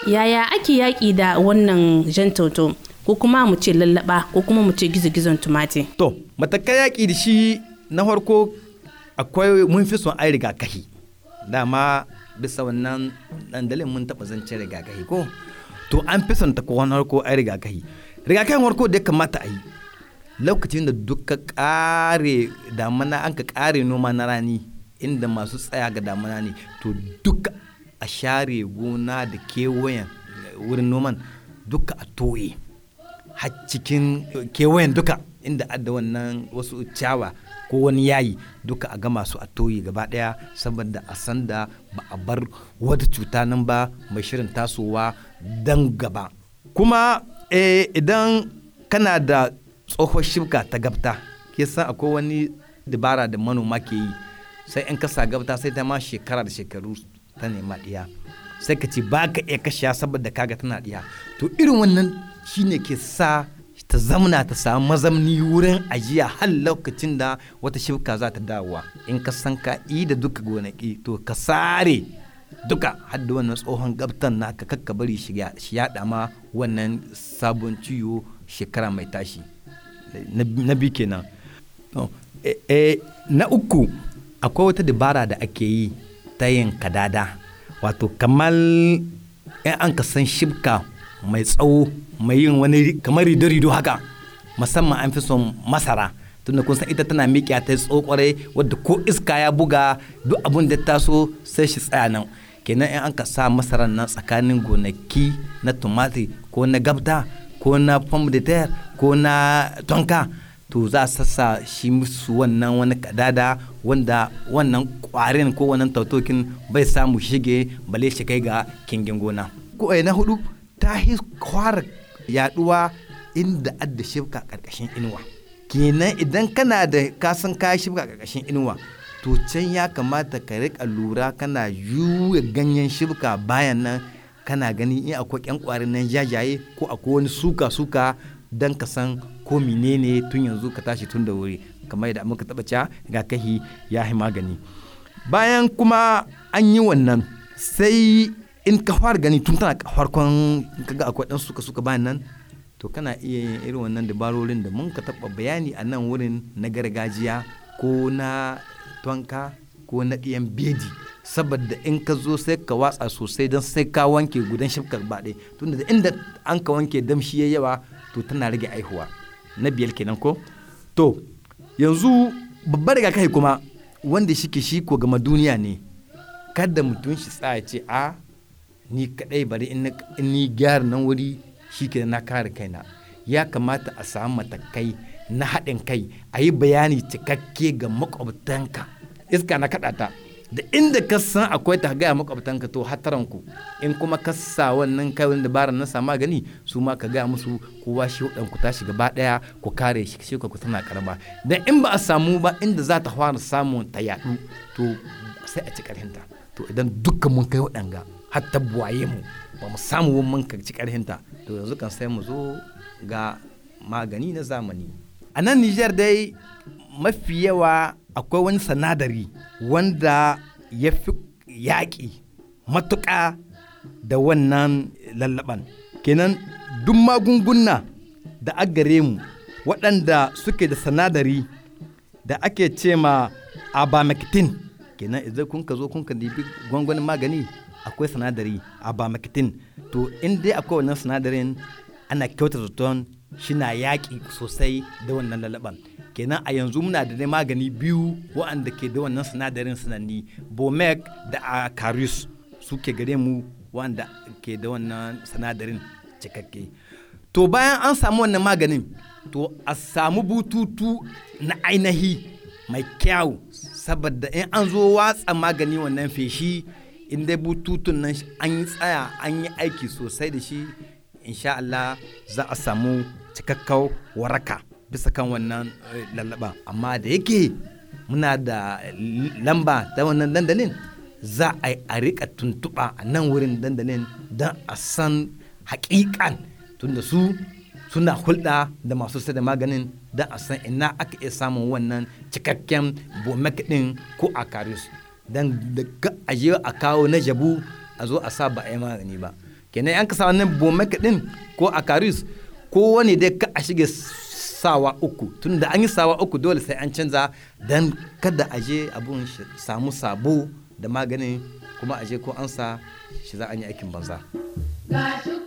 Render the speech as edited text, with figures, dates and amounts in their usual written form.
yaya ake yaƙi da wannan jan toto ko kuma mu ce lallaba ko kuma mu ce gizo-gizon tumati? To matakan yaƙi da shi na farko akwai mun fi son ai rigakafi. Dama bisa wannan dandalin mun taɓa zancen rigakafi ko? To an fi son ta ko wani harko ai rigakafi. Rigakafin harko da ya kamata a yi lokacin da duka ƙare damana an ka ƙare noma na rani inda masu tsaya ga damana ne to duka a share gona da kewayen wurin noman duka a toye har cikin kewayen duka inda adda wannan wasu ciyawa ko wani yayi duka a gama su a toye gaba daya saboda a san da ba a bar wata cuta nan ba mai shirin tasowa dan gaba. Kuma idan kana da tsohon shibka ta gabta ke san akwai wani dabara da manoma ke yi sai in kasa gabta sai ta ma shekara da shekaru ta nema ɗiya sai ka ce ba ka iya kashe saboda kaga tana ɗiya. To irin wannan shine ke sa ta zamna ta samu mazamni wurin ajiya har lokacin da wata shibka za ta dawowa. In ka san ka da duka gonaki to ka sare duka har da wannan tsohon gabtan naka kakka bari shi yaɗa ma wannan sabon ciwo shekara mai tashi. Na biyu kenan. Na uku akwai wata dabara da ake yi ta yin kadada wato kamar in an ka san shibka mai tsawo mai yin wani kamar rido-rido haka musamman an fi son masara tunda kun san ita tana miƙiya ta tsawo kwarai wadda ko iska ya buga duk abin da taso sai shi tsaya nan. Kenan in an ka sa masarar nan tsakanin gonaki na tumati ko na gabta ko na pomme de terre ko na tonka to za a sassa shi musu wannan wani kadada wanda wannan kwarin ko wannan tautokin bai samu shige bale shi kai ga kingin gona. Ko na hudu ta kwara yaduwa inda adda shibka karkashin inuwa. Kenan idan kana da kasan kaya shibka karkashin inuwa to can ya kamata ka rika lura kana yuwa ganyen shibka bayan nan kana gani in akwai ƴan ƙwarin nan jajaye ko akwai wani suka don ka san ko menene tun yanzu ka tashi tun da wuri kamar yadda muka taɓa cewa rigakafi ya yi magani. Bayan kuma an yi wannan sai in ka fara gani tun tana farkon kaga akwai ɗan suka bayan nan to kana iya yin irin wannan dabarorin da mun ka taɓa bayani a nan wurin na gargajiya ko na tonka ko na ɗiyan bedi saboda in ka zo sai ka watsa sosai don sai ka wanke gudan shifkar baɗe tunda da inda an ka wanke damshi ya yawa to tana rage aihuwa. Na biyar kenan ko. To yanzu babbar rigakafi kuma wanda shi ko gama duniya ne kada mutum shi tsaya ce a ni kadai bari in ni gyara nan wuri shi ke na kare kaina. Ya kamata a samu matakai na haɗin kai a yi bayani cikakke ga makwabtanka. Iska na kaɗa ta da inda ka san akwai ta gaya makwabtanka to hataranku in kuma ka sa wannan kai wani dabarar na sama gani su ma ka gaya musu kowa shi ku tashi gaba ɗaya ku kare shi ku tana karama dan in ba a samu ba inda za ta fara samun ta yaɗu to sai a ci ƙarhinta. To idan dukkan mun kai waɗanga har ta buwaye mu ba mu samu mun ka ci ƙarhinta to yanzu kan sai mu zo ga magani na zamani. A nan Nijar dai mafi yawa akwai wani sanadari wanda ya fi yaƙi matuƙa da wannan lallaban. Kenan duk magunguna da agare mu waɗanda suke da sanadari da ake ce ma abamectin. Kenan idan kun ka zo kun ka dibi gwangwanin magani akwai sanadari abamectin to in dai akwai wannan sanadarin ana kyauta zaton shi na yaƙi sosai da wannan lallaban. Kenan a yanzu muna da magani biyu waɗanda ke da wannan sinadarin sananni Bomec da Acarus suke gare mu waɗanda ke da wannan sinadarin cikakke. To bayan an samu wannan maganin to a samu bututu na ainihi mai kyau saboda in an zo watsa magani wannan feshi in dai bututun nan an yi tsaya an yi aiki sosai da shi insha Allah za a samu cikakkau waraka bisa kan wannan lallaba. Amma da yake muna da lamba ta wannan dandalin za a rika tuntuɓa a nan wurin dandalin don a san haƙiƙan tunda su suna hulɗa da masu sai da maganin don a san ina aka iya samun wannan cikakken Bomec ɗin ko Acarus don da aje a kawo na jabu a zo a sa ba a yi magani ba. kenan an ka sa wannan bomaka din ko a karis ko wani dai ka a shige sawa uku tun da an yi sawa uku dole sai an canza don kada a je abun samu sabo da maganin kuma a je ko an sa shi za a yi aikin banza.